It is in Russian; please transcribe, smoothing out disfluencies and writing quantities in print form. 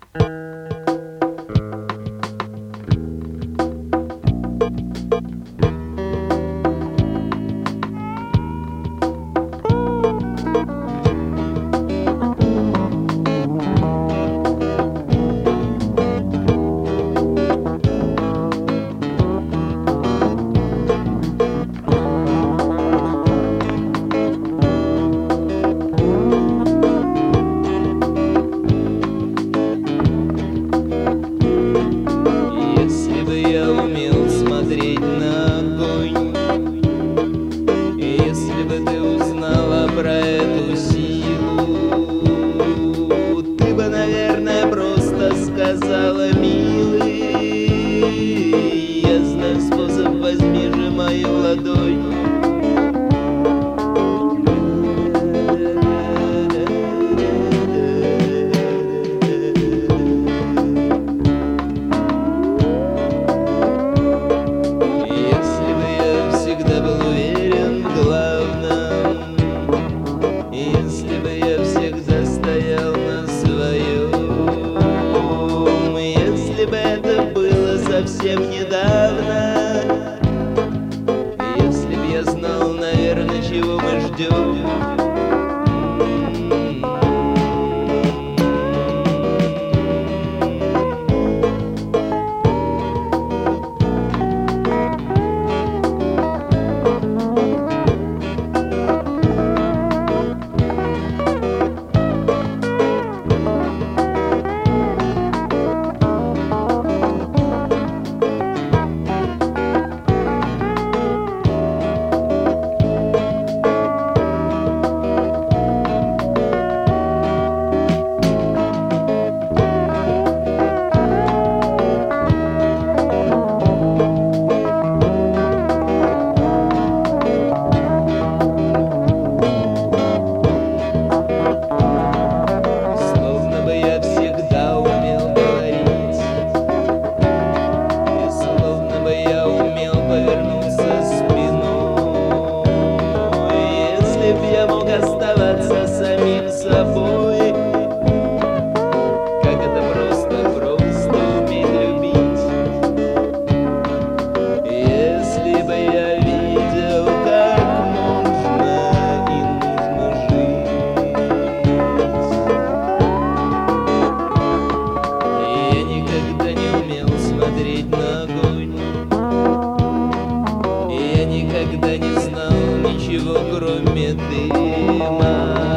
Если бы ты узнала про эту силу, ты бы, наверное, просто сказала: милый, я знаю способ, возьми же мою ладонь. Если бы я всегда был уверен в главном, если бы я всегда стоял на своем, если бы это было совсем недавно, если бы я знал, наверное, чего мы ждем. Я мог оставаться самим собой, как это просто уметь любить. Если бы я видел, как можно и нужно жить, я никогда не умел смотреть на огонь, я никогда не знал ничего, кроме дыма.